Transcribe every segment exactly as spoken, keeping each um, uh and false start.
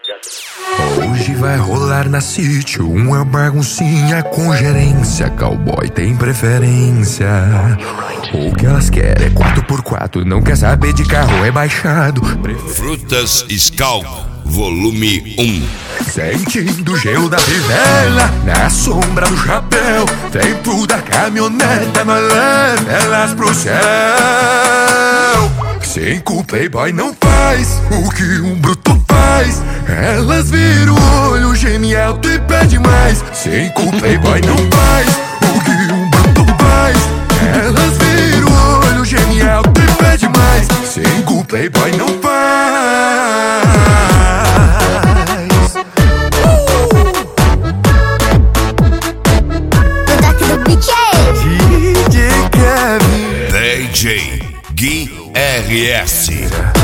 Hoje vai rolar na City uma baguncinha com gerência. Cowboy tem preferência. O que elas querem é quatro por quatro, não quer saber de carro rebaixado. Frutas Scout, volume um. Sentindo o gelo da fivela, na sombra do chapéu, dentro da caminhoneta, nós leva elas pro céu. Cinco playboy não faz o que um bruto faz. Elas viram o olho, geme alto e pede mais. Cinco playboy não faz o que um bruto faz. Elas viram o olho, geme alto e pede mais. Cinco playboy não faz. D J Kevin, D J Gui R S.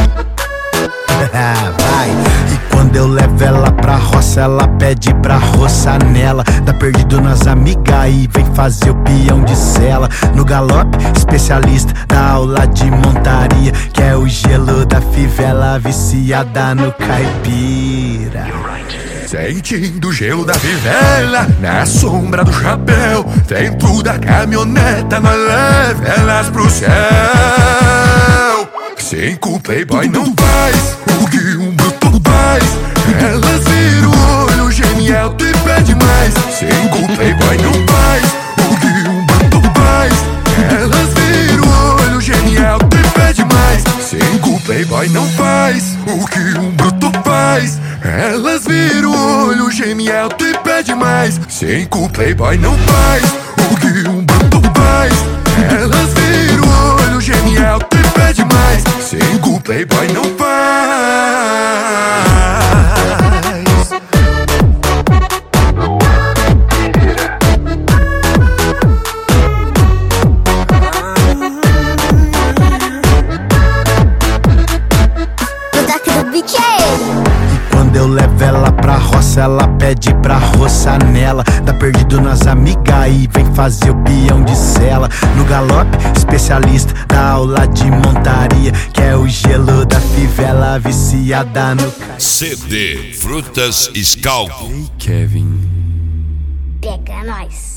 Vai. E quando eu levo ela pra roça, ela pede pra roçar nela. Tá perdido nas amigas e vem fazer o peão de cela. No galope, especialista da aula de montaria, que é o gelo da fivela, viciada no caipira. Sentindo o gelo da fivela, na sombra do chapéu, dentro da caminhoneta, nós leva elas pro céu. Cinco playboy não faz o que um bruto faz. Elas viram o olho, geme alto e pede mais. Cinco playboy não faz o que um bruto faz. Elas viram o olho, geme alto e pede mais. Cinco playboy não faz o que um bruto faz. Elas viram o olho, geme alto e pede mais. Cinco playboy não faz o que um bruto faz. Elas viram o olho, geme alto e pede mais. Cinco playboy não faz. Eu levo ela pra roça, ela pede pra roçar nela. Tá perdido nas amigas e vem fazer o peão de cela. No galope, especialista da aula de montaria, que é o gelo da fivela, viciada no caipira. C D Frutas Scout. Kevin, pega nós.